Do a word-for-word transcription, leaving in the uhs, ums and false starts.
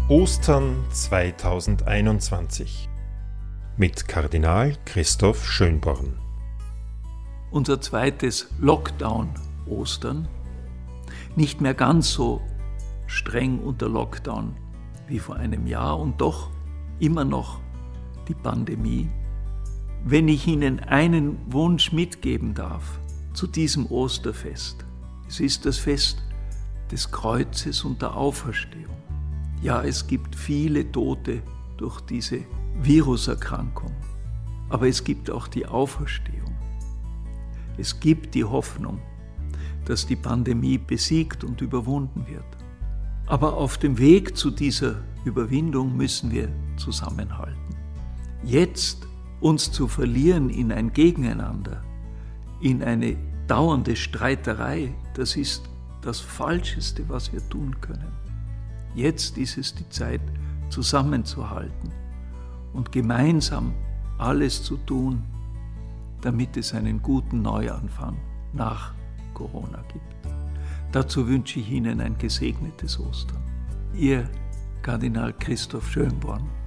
Ostern zweitausendeinundzwanzig mit Kardinal Christoph Schönborn. Unser zweites Lockdown-Ostern, nicht mehr ganz so streng unter Lockdown wie vor einem Jahr und doch immer noch die Pandemie. Wenn ich Ihnen einen Wunsch mitgeben darf zu diesem Osterfest, es ist das Fest des Kreuzes und der Auferstehung. Ja, es gibt viele Tote durch diese Viruserkrankung, aber es gibt auch die Auferstehung. Es gibt die Hoffnung, dass die Pandemie besiegt und überwunden wird. Aber auf dem Weg zu dieser Überwindung müssen wir zusammenhalten. Jetzt uns zu verlieren in ein Gegeneinander, in eine dauernde Streiterei, das ist das Falscheste, was wir tun können. Jetzt ist es die Zeit, zusammenzuhalten und gemeinsam alles zu tun, damit es einen guten Neuanfang nach Corona gibt. Dazu wünsche ich Ihnen ein gesegnetes Ostern. Ihr Kardinal Christoph Schönborn.